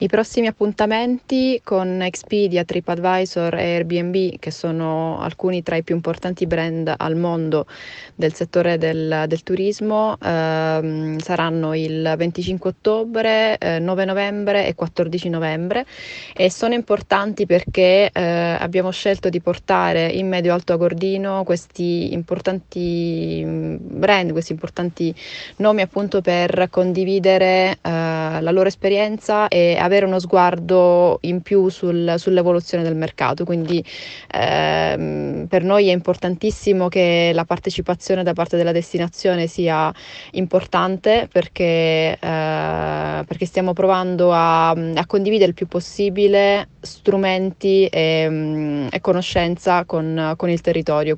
I prossimi appuntamenti con Expedia, TripAdvisor e Airbnb, che sono alcuni tra i più importanti brand al mondo del settore del turismo, saranno il 25 ottobre, 9 novembre e 14 novembre e sono importanti perché abbiamo scelto di portare in medio-alto Agordino questi importanti brand, questi importanti nomi appunto per condividere la loro esperienza e avere uno sguardo in più sull'evoluzione del mercato. Quindi per noi è importantissimo che la partecipazione da parte della destinazione sia importante perché stiamo provando a condividere il più possibile strumenti e conoscenza con il territorio.